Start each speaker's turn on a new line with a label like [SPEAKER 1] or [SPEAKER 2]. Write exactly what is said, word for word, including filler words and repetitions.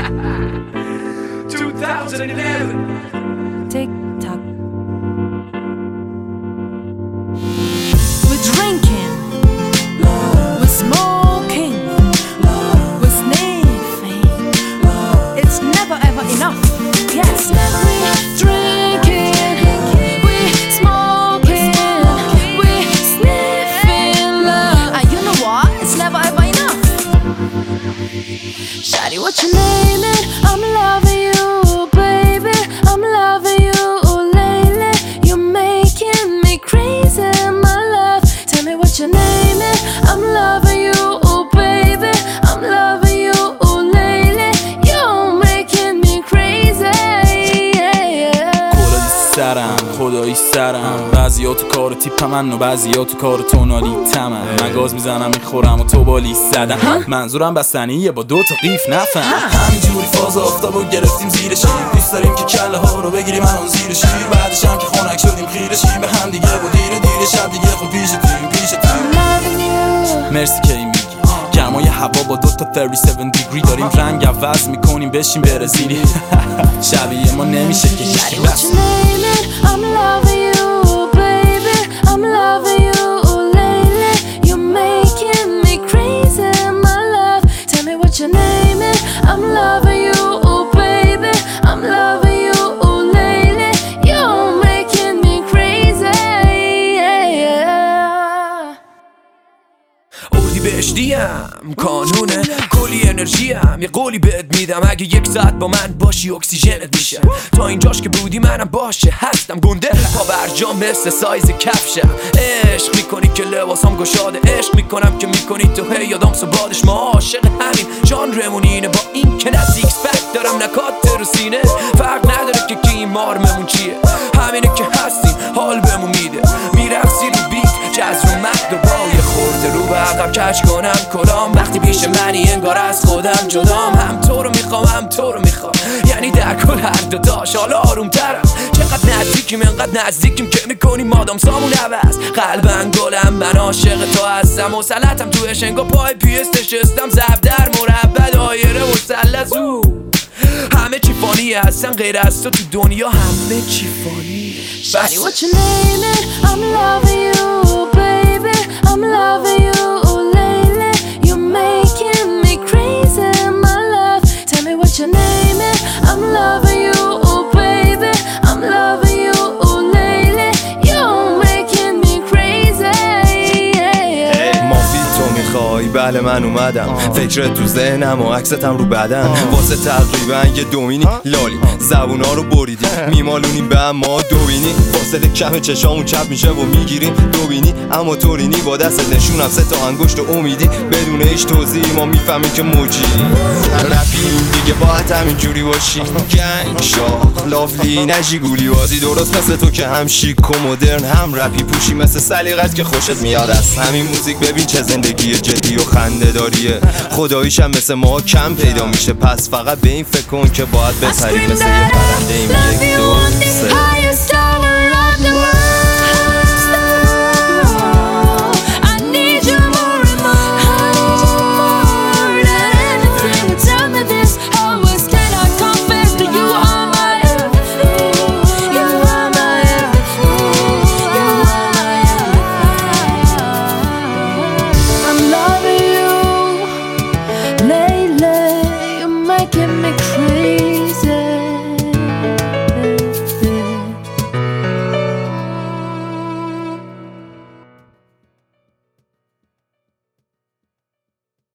[SPEAKER 1] twenty eleven.
[SPEAKER 2] Tick tock. We're drinking, we're smoking, we're sniffing. It's never ever enough. Yes, we're drinking, we're smoking, we're sniffing love. And you know what? It's never ever enough. Shawty, what you naming? I'm loving you, baby. I'm loving you lately. You're making me crazy, my love. Tell me what your name is. I'm loving you, baby. I'm loving you lately. You're making me crazy, yeah, yeah.
[SPEAKER 3] کلای سرم خدایی سرم بعضیا تو کار تیپ من و بعضیا تو کار تونالی تمن من گاز میزنم میخورم و تو بالی زدم منظورم بستنیه با دو تا قیف نفهم همینجوری فاز آفتابو گرفتیم زیر شیر دوست داریم که کله ها رو بگیریم هنون زیر شیر بعدش هم که خنک شدیم خیره شیم به هم دیگه و دیره دیره شب دیگه خود پیشتیم پیشتیم مرسی که این میگی گرمای هوا با دوتا سی و هفت دیگری داریم رنگ عوض میکنیم بشیم برزیلی شبیه ما نمیشه که هیچی بس
[SPEAKER 2] I'm loving you, baby. I'm loving you lately. You're making me crazy, my love. Tell me what your name is. I'm loving you, baby. I'm loving you lately. You're making me crazy, yeah, yeah.
[SPEAKER 1] اردی بهشتیم کانونه کلی انرژیم یه قولی بهت میدم اگه یک ساعت با من باشی اکسیژنت میشه تا اینجاش که بودی منم باشه هستم گنده پا برجام مثل سایز کفشم عشق میکنی که لباسام گشاده عشق میکنم که میکنی تو هی یادم سبادش ما عاشق همین ژانرمون اینه با این که نه سیکس پک دارم نه کات رو سینه فرق نداره که کی مارممون چیه همینه که هستیم حال بهمون میده میرقصی رو بیت جز رو مد و با یه خورده رو به عقب کج کنم کلام وقتی پیش منی انگار از خودم جدام هم تو رو میخوام هم تو رو میخوام یعنی در کل هر دو تاش حالا آروم ترم چقدر نزدیکیم انقدر نزدیکیم که میکنی مادام سامون عوض قلبم گلم من عاشق تو هستم مسلطم تو اشنگا پای پیست نشستم زب در مربع دایره مثلث همه چی فانیه هستن غیر از تو تو دنیا همه چی فانیه
[SPEAKER 2] Shawty, what your name is? I'm loving you, baby. I'm loving you lately. You're making me crazy, my love. Tell me what your name is. I'm loving you, baby. I'm loving you lately. You're making me crazy, yeah, yeah.
[SPEAKER 4] مافی تو میخوای بله من اومدم فکرت تو ذهنم و عکستم رو بدن واسه تقریبا یه دومینی لالی زبونا رو بریدی میمالونیم به اما دوبینی فاصله کم چشامون چپ میشه و میگیریم دوبینی اما تورینی با دست نشونم سه تا انگشت امیدی بدون هیچ توضیحی ما میفهمیم که موجی رفیم دیگه باید همینجوری باشی گنگ شاخ لافلی نجی گولی بازی درست مثل تو که هم شیک و مدرن هم رپی پوشی مثل سلیقت که خوشت میاد از همین موزیک ببین چه زندگی جدی و خنده داریه خداییشم مثل ما کم پیدا میشه پس فقط به این فکر کن که باید بپری مثل یه پرنده این یک دو سه
[SPEAKER 2] Making me